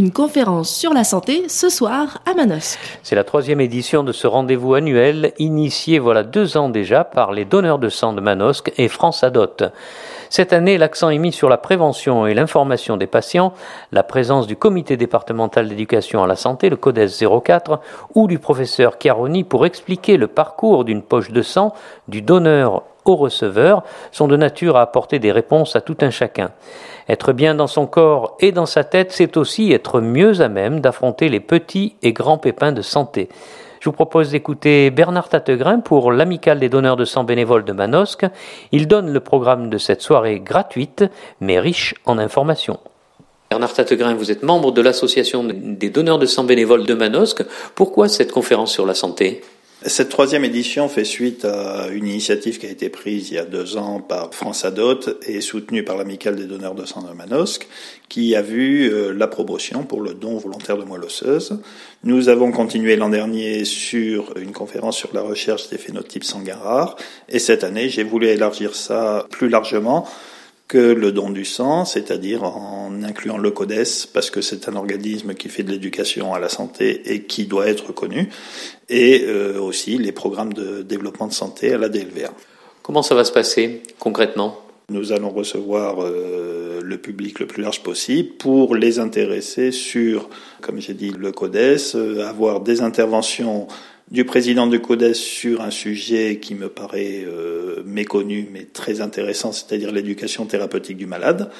Une conférence sur la santé ce soir à Manosque. C'est la 3e édition de ce rendez-vous annuel, initié voilà 2 ans déjà par les donneurs de sang de Manosque et France Adot. Cette année, l'accent est mis sur la prévention et l'information des patients, la présence du comité départemental d'éducation à la santé, le CODES 04, ou du professeur Chiaroni pour expliquer le parcours d'une poche de sang, du donneur au receveur, sont de nature à apporter des réponses à tout un chacun. Être bien dans son corps et dans sa tête, c'est aussi être mieux à même d'affronter les petits et grands pépins de santé. Je vous propose d'écouter Bernard Tattegrin pour l'Amicale des donneurs de sang bénévoles de Manosque. Il donne le programme de cette soirée gratuite, mais riche en informations. Bernard Tattegrin, vous êtes membre de l'association des donneurs de sang bénévoles de Manosque. Pourquoi cette conférence sur la santé ? Cette 3e édition fait suite à une initiative qui a été prise il y a 2 ans par France Adot et soutenue par l'Amicale des donneurs de sang de Manosque, qui a vu la promotion pour le don volontaire de moelle osseuse. Nous avons continué l'an dernier sur une conférence sur la recherche des phénotypes sanguins rares, et cette année j'ai voulu élargir ça plus largement que le don du sang, c'est-à-dire en incluant le CODES, parce que c'est un organisme qui fait de l'éducation à la santé et qui doit être reconnu, et aussi les programmes de développement de santé à la DLVA. Comment ça va se passer concrètement ? Nous allons recevoir le public le plus large possible pour les intéresser sur, comme j'ai dit, le CODES, avoir des interventions du président du CODES sur un sujet qui me paraît méconnu mais très intéressant, c'est-à-dire l'éducation thérapeutique du malade,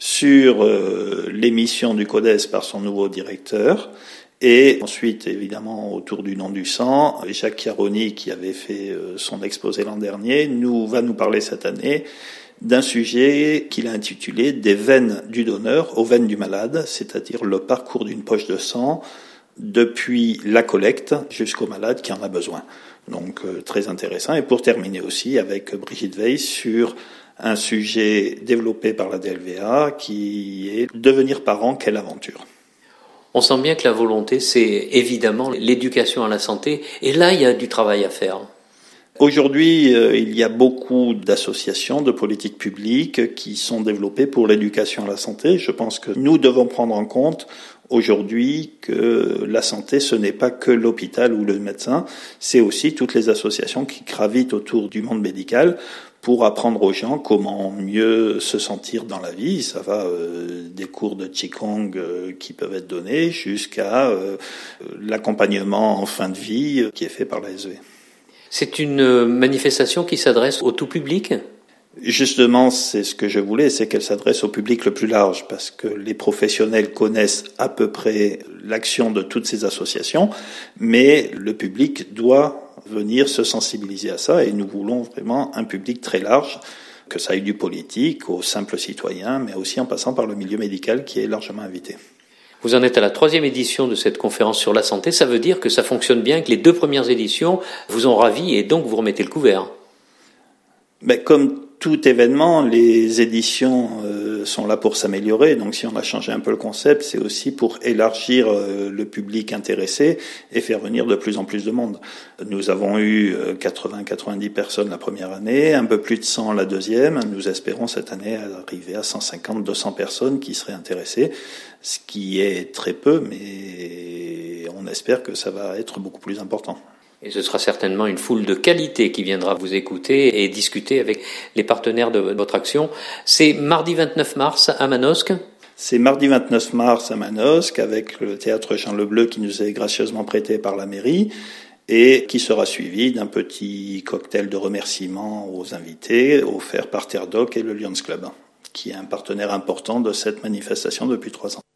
sur les missions du CODES par son nouveau directeur, et ensuite évidemment autour du don du sang, Jacques Chiaroni, qui avait fait son exposé l'an dernier, va nous parler cette année d'un sujet qu'il a intitulé « Des veines du donneur aux veines du malade », c'est-à-dire le parcours d'une poche de sang depuis la collecte jusqu'au malade qui en a besoin. Donc très intéressant. Et pour terminer aussi avec Brigitte Weiss sur un sujet développé par la DLVA qui est « Devenir parent, quelle aventure ». On sent bien que la volonté, c'est évidemment l'éducation à la santé, et là il y a du travail à faire. Aujourd'hui, il y a beaucoup d'associations, de politiques publiques qui sont développées pour l'éducation à la santé. Je pense que nous devons prendre en compte aujourd'hui que la santé, ce n'est pas que l'hôpital ou le médecin, c'est aussi toutes les associations qui gravitent autour du monde médical pour apprendre aux gens comment mieux se sentir dans la vie. Ça va des cours de Qigong qui peuvent être donnés jusqu'à l'accompagnement en fin de vie qui est fait par l'ASV. C'est une manifestation qui s'adresse au tout public ? Justement, c'est ce que je voulais, c'est qu'elle s'adresse au public le plus large, parce que les professionnels connaissent à peu près l'action de toutes ces associations, mais le public doit venir se sensibiliser à ça, et nous voulons vraiment un public très large, que ça aille du politique aux simples citoyens, mais aussi en passant par le milieu médical qui est largement invité. Vous en êtes à la 3e édition de cette conférence sur la santé. Ça veut dire que ça fonctionne bien, que les 2 premières éditions vous ont ravi et donc vous remettez le couvert. Mais comme tout événement, les éditions sont là pour s'améliorer. Donc si on a changé un peu le concept, c'est aussi pour élargir le public intéressé et faire venir de plus en plus de monde. Nous avons eu 80-90 personnes la première année, un peu plus de 100 la deuxième. Nous espérons cette année arriver à 150-200 personnes qui seraient intéressées, ce qui est très peu, mais on espère que ça va être beaucoup plus important. Et ce sera certainement une foule de qualité qui viendra vous écouter et discuter avec les partenaires de votre action. C'est mardi 29 mars à Manosque. C'est mardi 29 mars à Manosque avec le théâtre Jean Lebleu qui nous est gracieusement prêté par la mairie et qui sera suivi d'un petit cocktail de remerciements aux invités offert par Terre Doc et le Lions Club, qui est un partenaire important de cette manifestation depuis 3 ans.